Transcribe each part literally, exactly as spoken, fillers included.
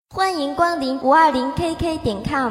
欢迎光临五二零 K K 点 com。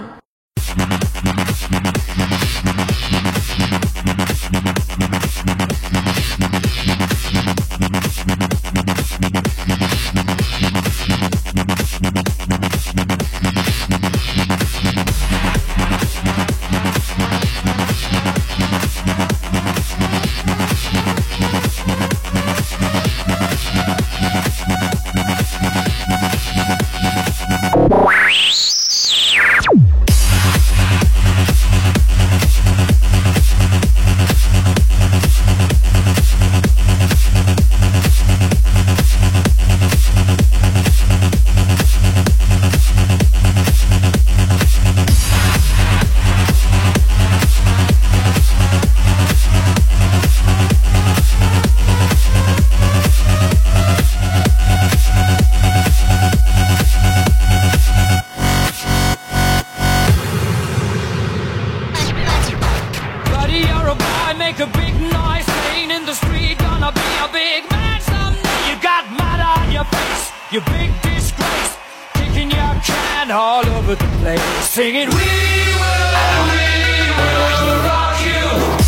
Make a big noise, playing in the street, gonna be a big man someday. You got mud on your face, you big disgrace, kicking your can all over the place, singing, we will, we will rock you.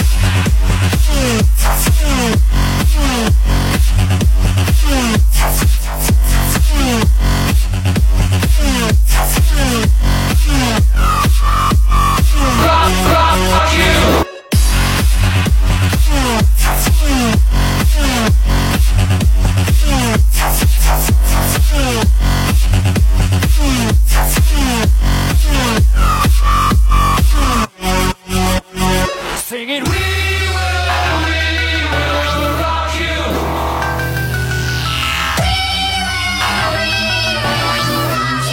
Rock, rock, rock you. Singing, we will, we will rock you. We will, we will rock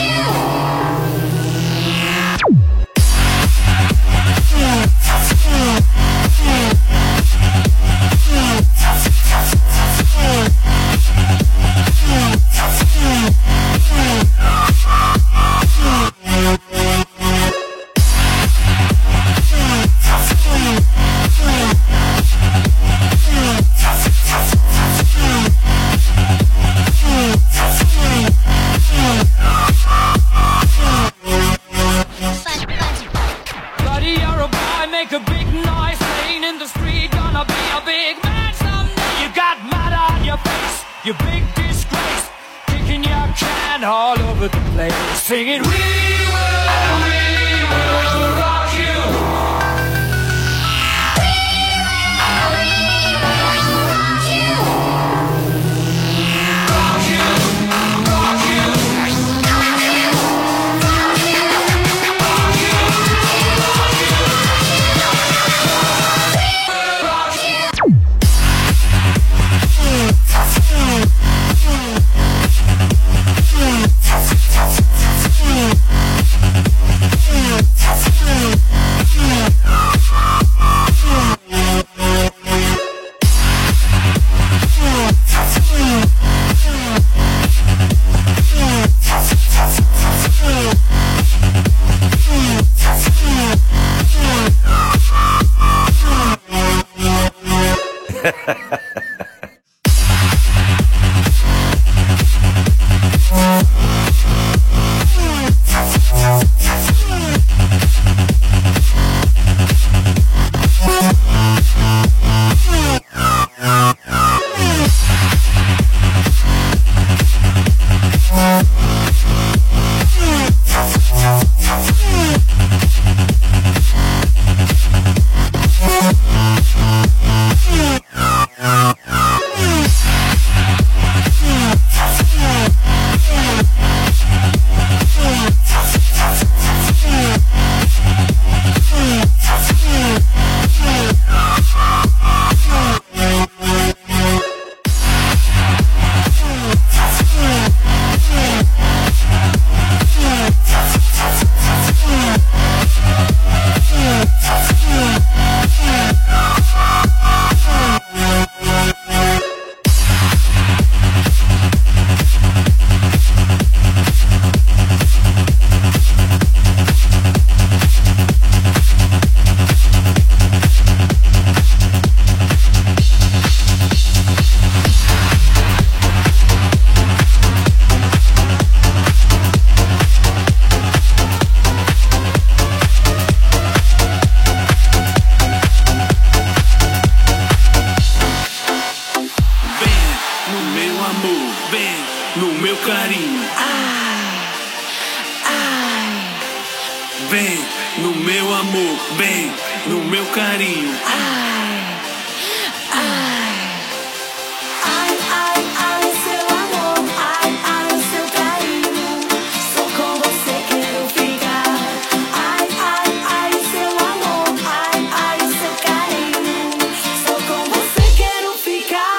Make a big noise, playing in the street, gonna be a big man someday. You got mud on your face, you big disgrace, kicking your can all over the place, singing, we will, we will rock you. Mm. meu amor, bem no meu carinho. Ai, ai, ai, ai, ai, seu amor, ai, ai, seu carinho. Só com você quero ficar. Ai, ai, ai, seu amor, ai, ai, seu carinho. Só com você quero ficar.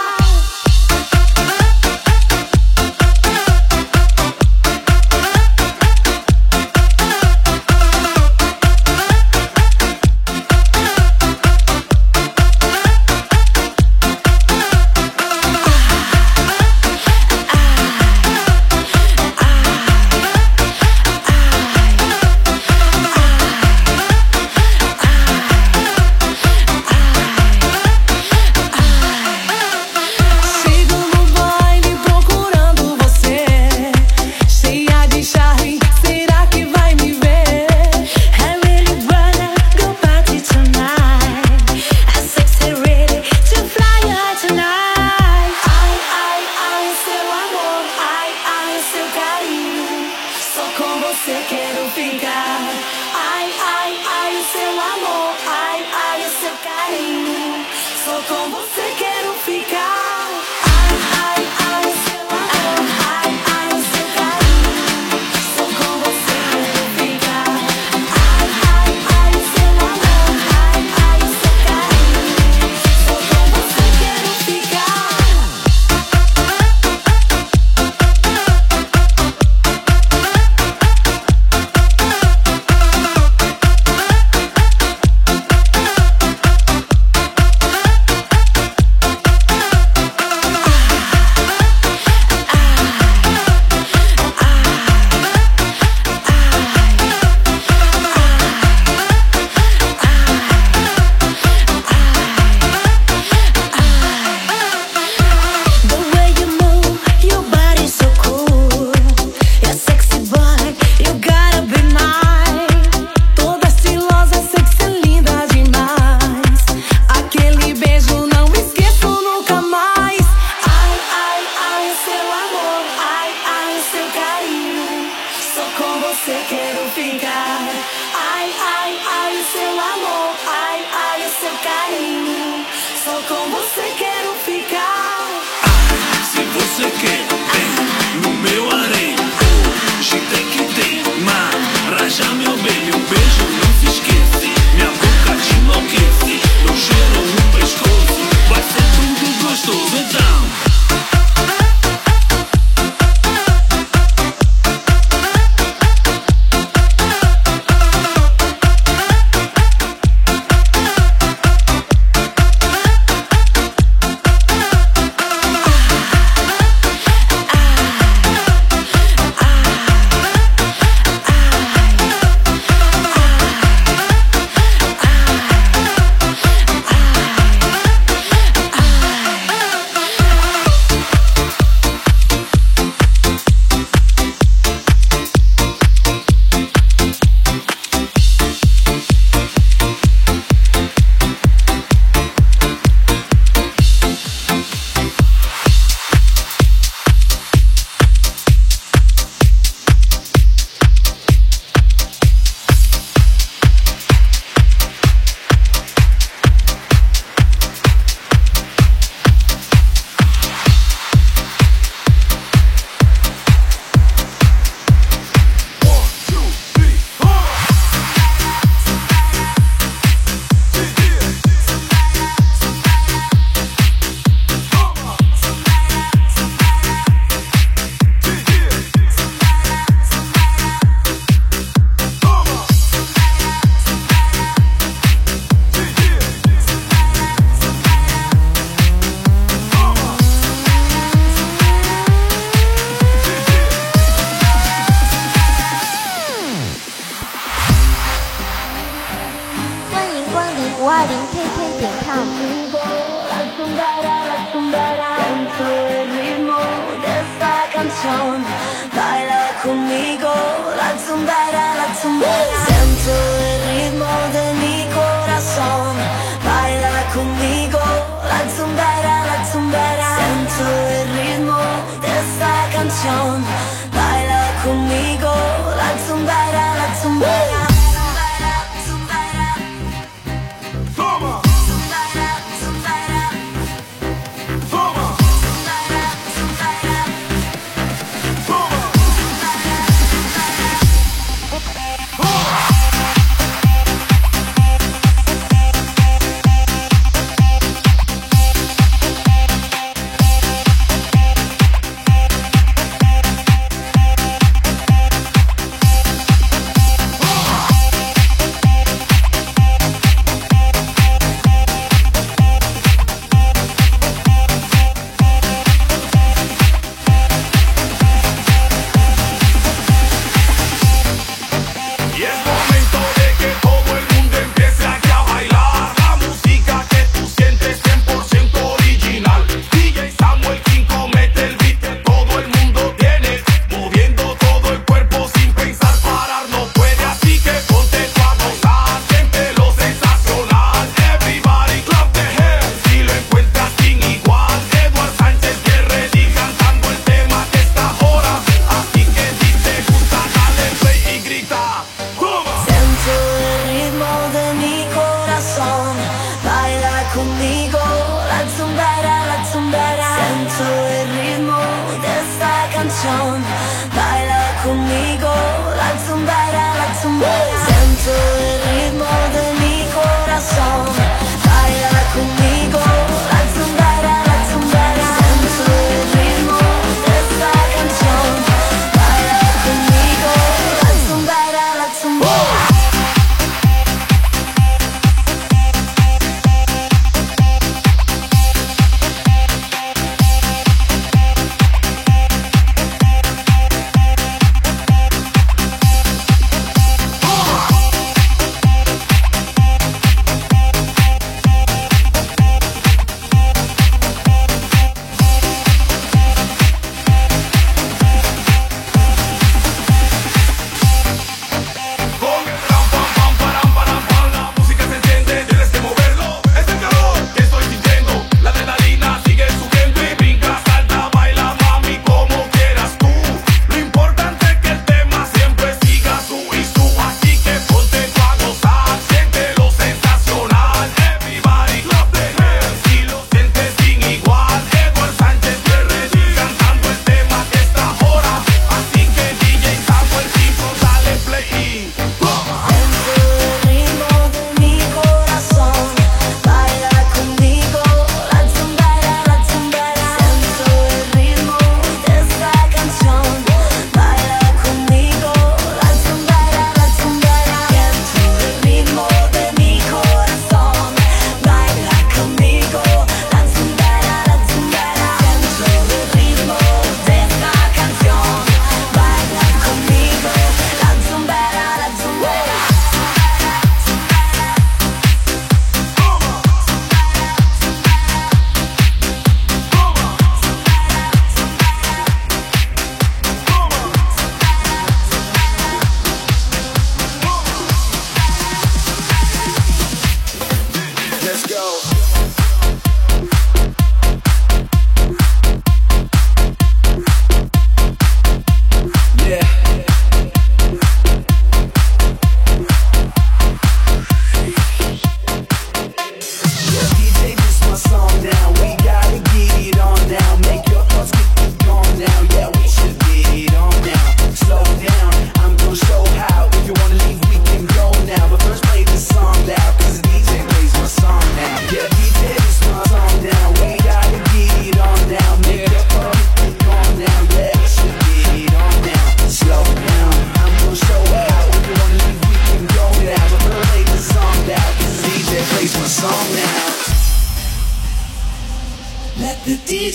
Baila conmigo, la zumbara, la zumbara. Siento el ritmo de mi corazón. Baila conmigo, la zumbara, la zumbara. Siento el ritmo de esta canción. Baila conmigo, la zumbara, la zumbara. Zumbara, zumbara.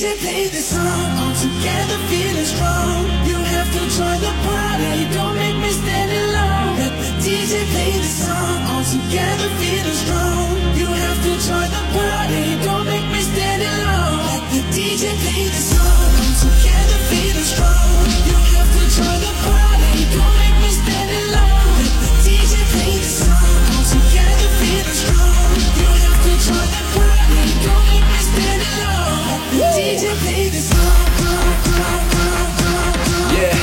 J play this song, all together feeling strong. You have to join the party, don't make me stand alone. Let the D J play this song, all together feeling strong. You have to join the party, don't make me stand alone. Let the D J play this song, all together feeling strong. You have to join the party, don't make me stand alone. Let the D J play this song, all together feeling strong. You have to join the party, don't make me stand alone. Let the D J play this song. Yeah.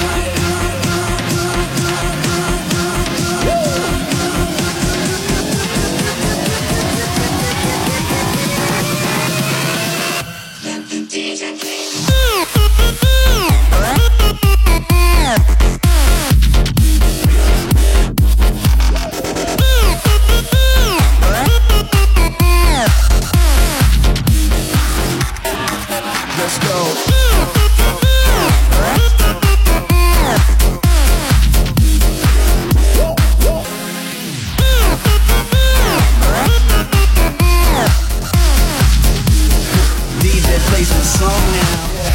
Let's go. D J plays my song now.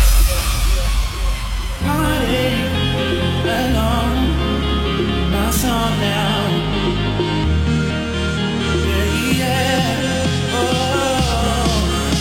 Party along my song now. Yeah, yeah. Oh.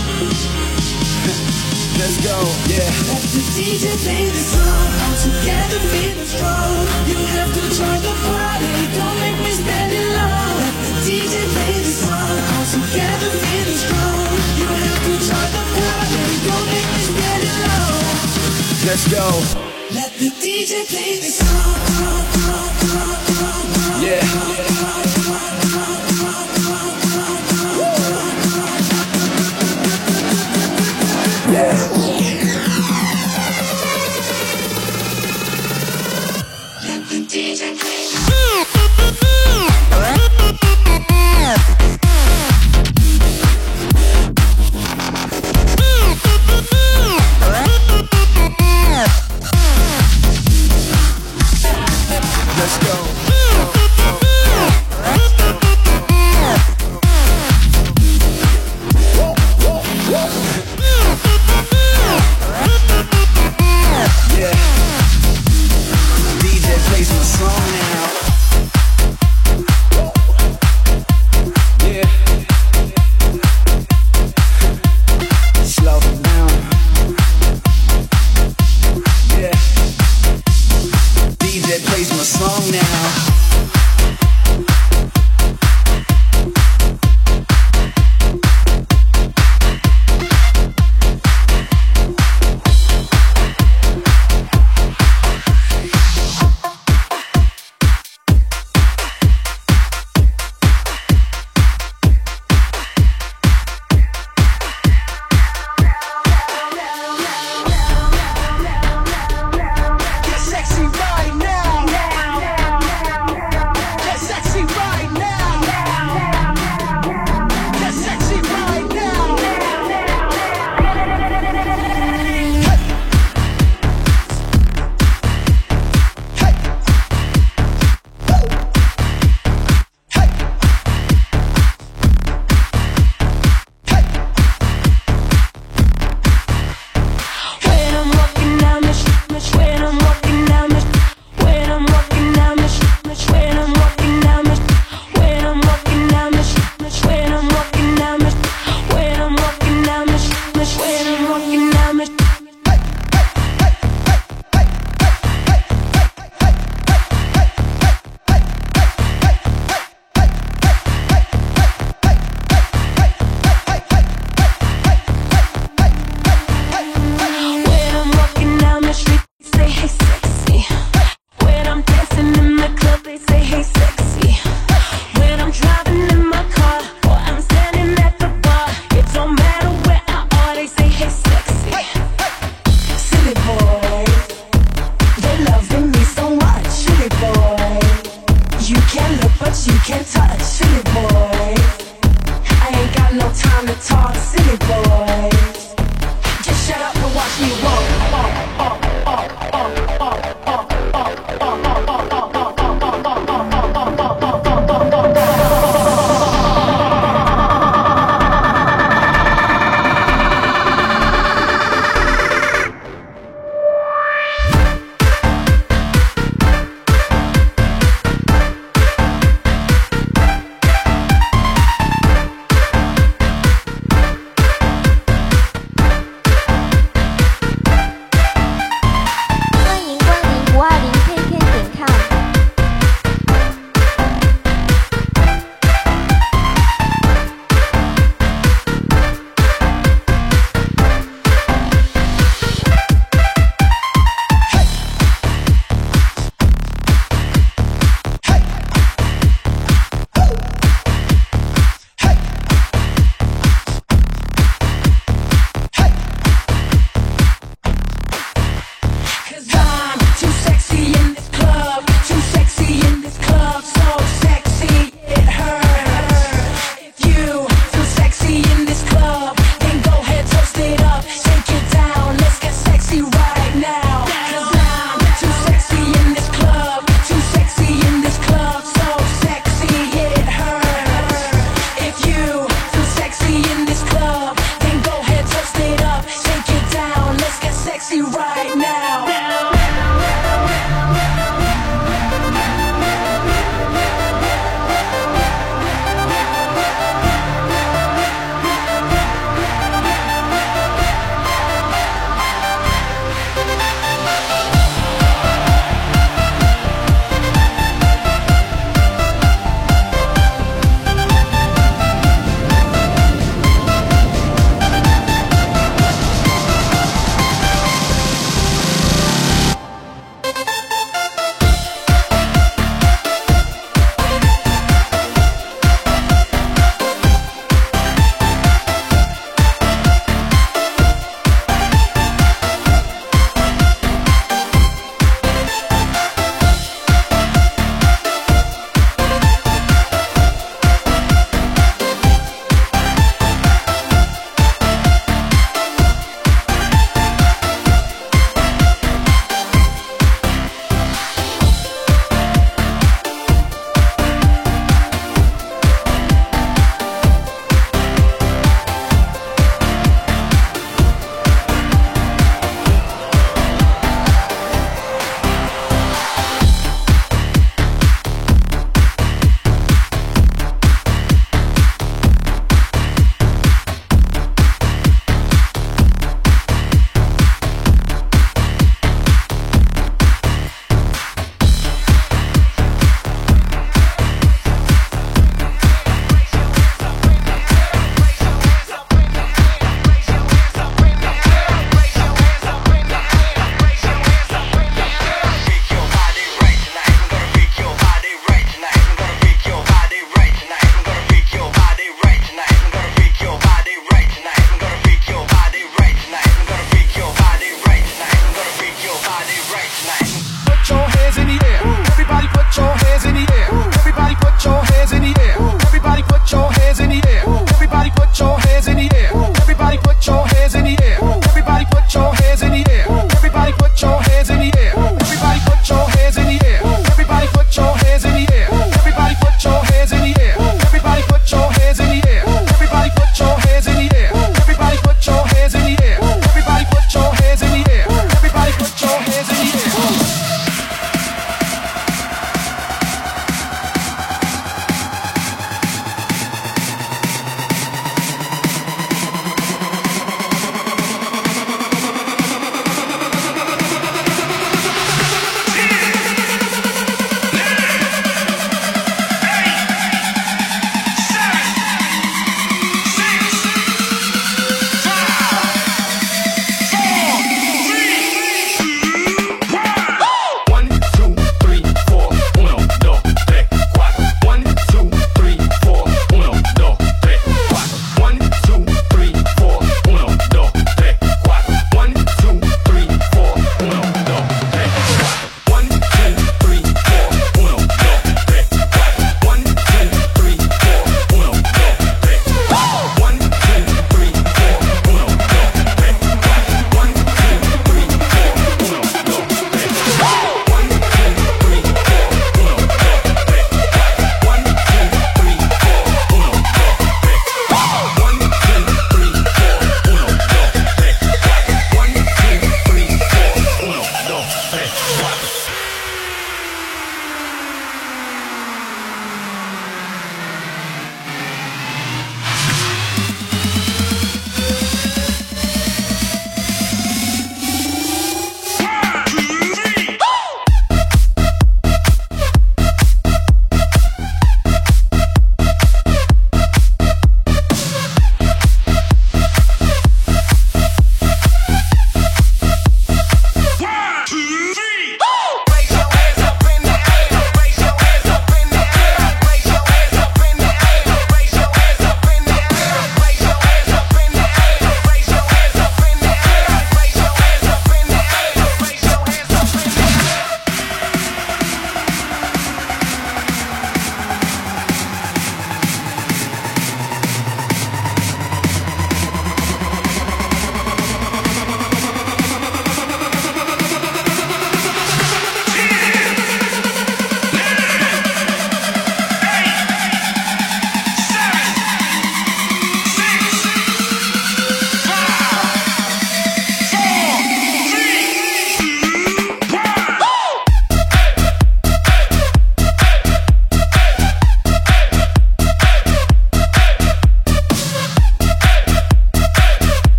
Let's go, yeah. Let the D J play this song, all together feeling strong. You have to join the party, don't make me stand alone. Let the D J play this song, all together feeling strong. You have to join the party, don't make me stand alone. Let's go. Let the D J play this song. Yeah. Yeah. Let's go. Yeah. D J plays my song now. Yeah. Slow it down. Yeah. D J plays my song now. Get sexy right now.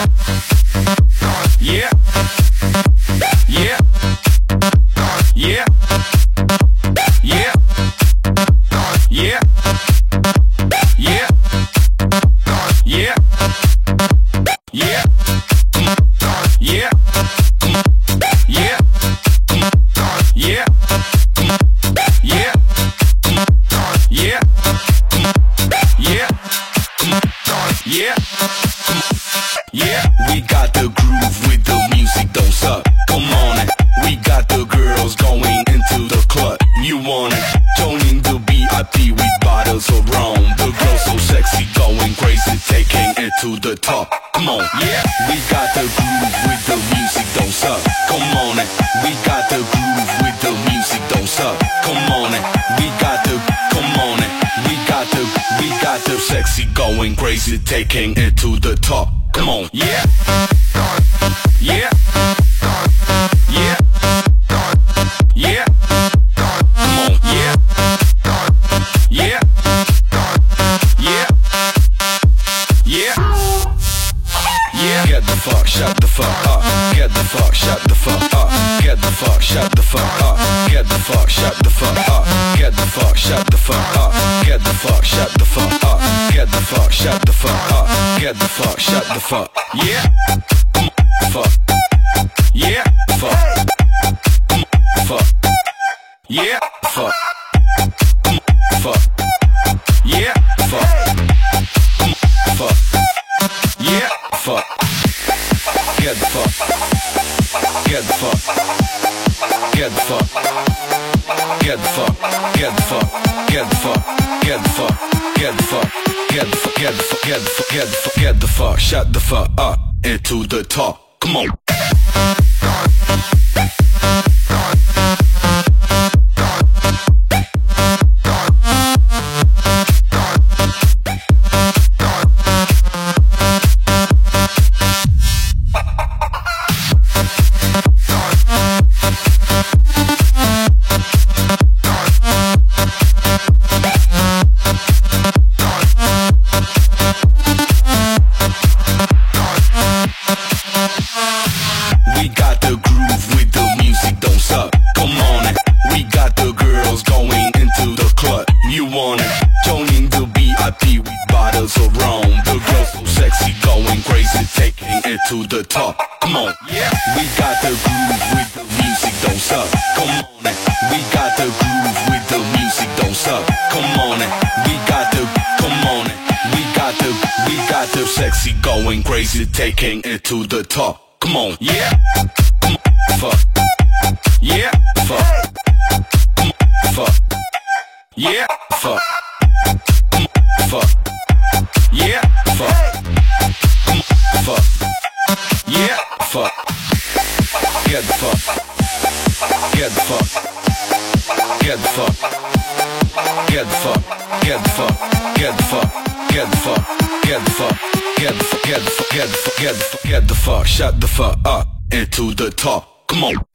Yeah. Yeah. Yeah. Yeah. Yeah. Yeah. Yeah. Yeah. Yeah. Yeah. Yeah. Yeah. Yeah. Yeah. Yeah. Yeah. We got the groove with the music, don't suck. Come on it. We got the girls going into the club. You want it? Joining the V I P with bottles of rum. The girls so sexy, going crazy, taking it to the top. Come on, yeah. We got the groove with the music, don't suck. Come on it. We got the groove with the music, don't suck. Come on it. We got the, come on it. We got the, we got the sexy, going crazy, taking it to the top. Come on, yeah. Yeah. Yeah. Yeah. Come on, yeah. Yeah. Yeah. Yeah. Yeah. Get the fuck, shut the fuck up. Get the fuck, shut the fuck up. Get the fuck, shut the fuck up. Get the fuck, shut the fuck up. Get the fuck, shut the fuck up. Get the fuck, shut the fuck up. Get the fuck, shut the fuck up. Get the fuck, shut the fuck. Yeah. Fuck. Yeah. Fuck. Fuck. Yeah. Fuck. Fuck. Yeah. Fuck. Fuck. Yeah. Fuck. Get the fuck. Get the fuck. Get the fuck. Get the fuck. Get the fuck. Get the fuck. Get the fuck. Get the fuck. Get the fuck. Get the fuck. Get the fuck. Get the fuck. Get the fuck. Shut the fuck up into the top. Come on. We got the groove with the music, don't suck. Come on it. We got the girls going into the club. You want it? Joining the V I P with bottles of rum. The girls so sexy, going crazy, taking it to the top. Come on, yeah. We got the groove with the music, don't suck. Come on it. We got the groove with the music, don't suck. Come on it. We got the, come on it. We got the, we got the sexy, going crazy, taking it to the top. Come on, yeah. Come on, fuck. Yeah, fuck. Come on, fuck. Yeah, fuck. Come on, fuck. Yeah, fuck. Come on, fuck. Yeah, fuck. Get the fuck. Get the fuck. Get the fuck. Get the fuck. Get the fuck. Get the fuck. Get the fuck. Get the fuck. Get the fuck. Get the fuck. Get the fuck. Get the fuck. Get the fuck. Shut the fuck up into the top. Come on.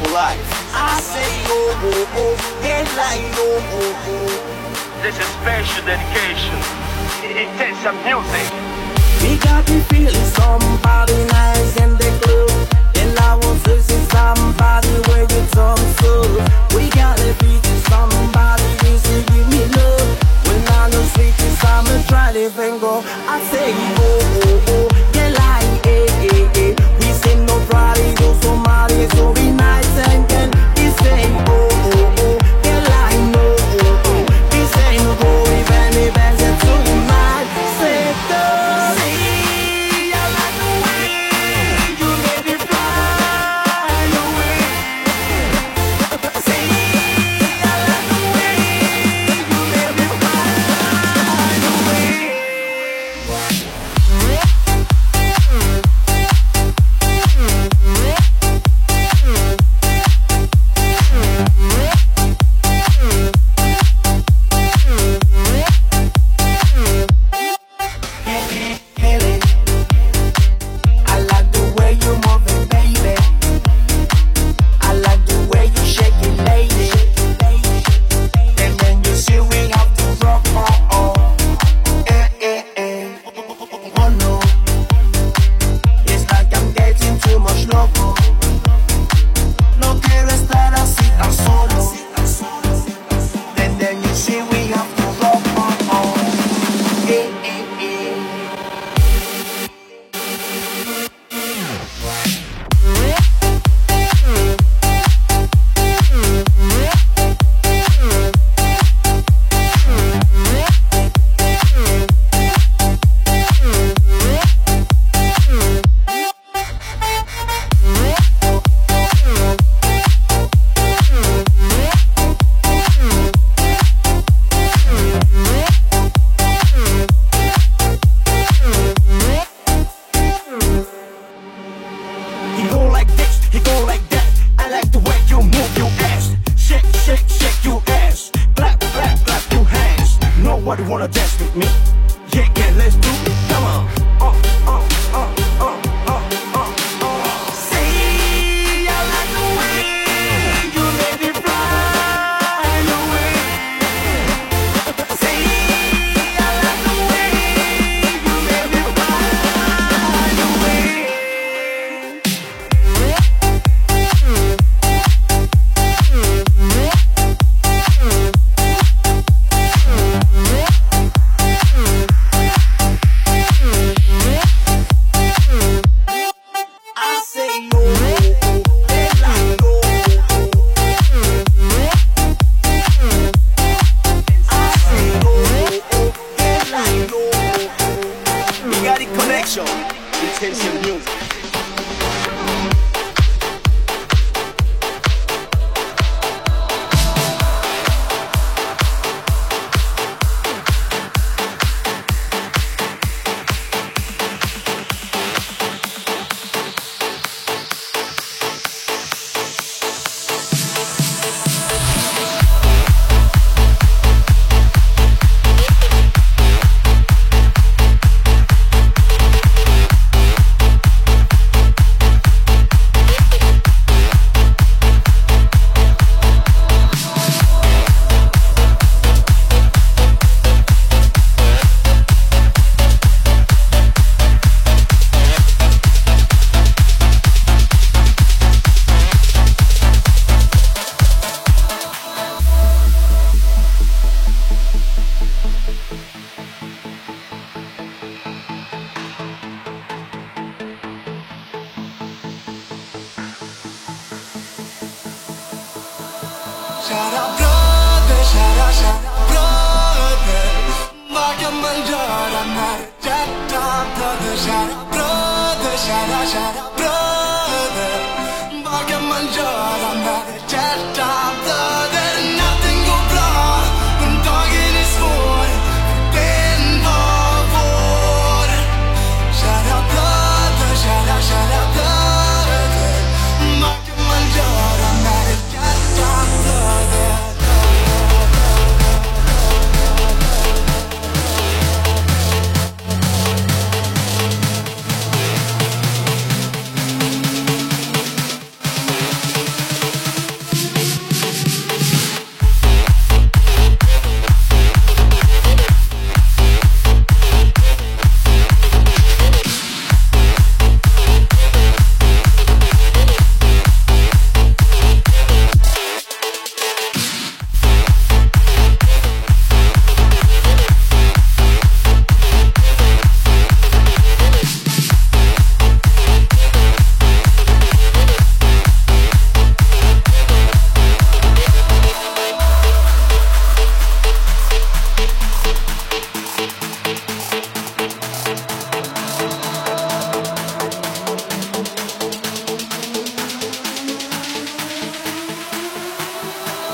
for life. I say oh oh oh, headline oh oh oh. This is special dedication. It takes some music. We got me feeling somebody nice in the club, and I want to see somebody where you talk so. We gotta be somebody who's to give me love. When I know sweet is I'm a try to go. I say oh oh oh, yeah like eh eh eh. We say no Friday, do somebody so we nice and can. We say oh oh oh, yeah like no oh oh. We say no go even if it's too much. Say go.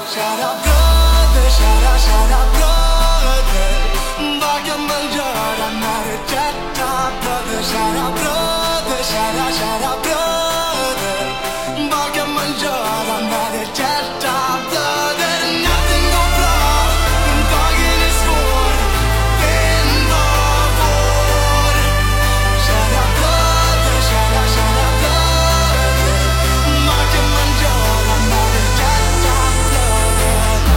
Shout out brother, shout out, shout out brother. Bhagya manjara mare chatta brother. Shout out brother, shout out, shout out brother. Bhagya manjara mare chatta brother. Nothing go wrong, bargain is for in the war. Shout out brother, shout out, shout out brother. Bhagya manjara mare chatta brother.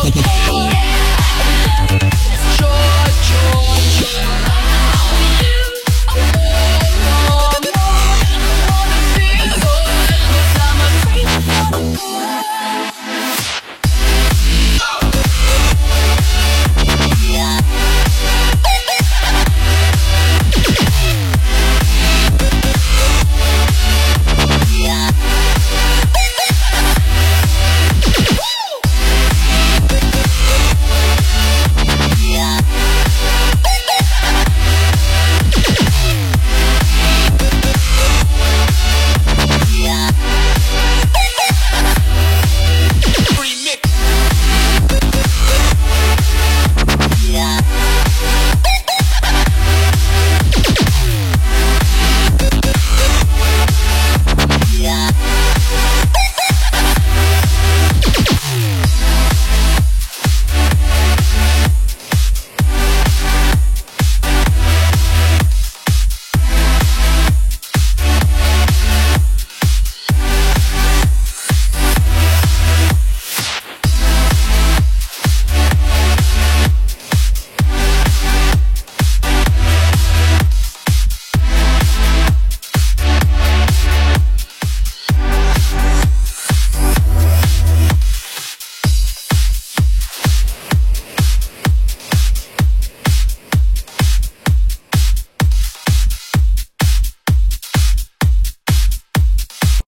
Hey,